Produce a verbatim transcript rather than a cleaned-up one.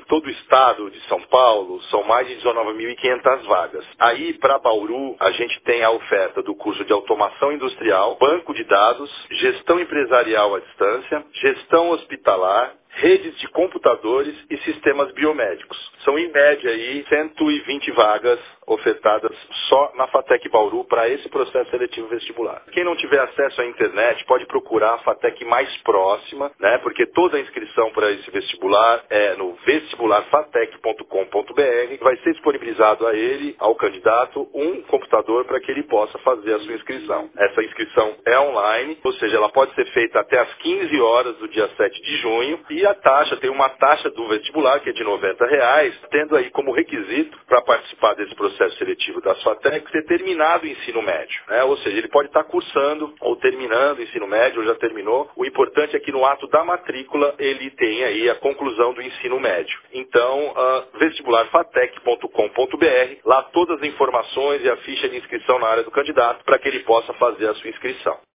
todo o estado de São Paulo, são mais de dezenove mil e quinhentas vagas. Aí, para Bauru, a gente tem a oferta do curso de automação industrial, banco de dados, gestão empresarial à distância, gestão hospitalar, redes de computadores e sistemas biomédicos. São, em média, aí, cento e vinte vagas ofertadas só na FATEC Bauru para esse processo seletivo vestibular. Quem não tiver acesso à internet pode procurar a FATEC mais próxima, né? Porque toda a inscrição para esse vestibular é no vestibular fatec ponto com ponto br. Vai ser disponibilizado a ele, ao candidato, um computador para que ele possa fazer a sua inscrição. Essa inscrição é online, ou seja, ela pode ser feita até às quinze horas do dia sete de junho, e a taxa, tem uma taxa do vestibular que é de noventa reais, tendo aí como requisito para participar desse processo seletivo da FATEC ter terminado o ensino médio, né? Ou seja, ele pode estar cursando ou terminando o ensino médio ou já terminou. O importante é que no ato da matrícula ele tenha aí a conclusão do ensino médio. Então, uh, vestibular fatec ponto com ponto br, lá todas as informações e a ficha de inscrição na área do candidato para que ele possa fazer a sua inscrição.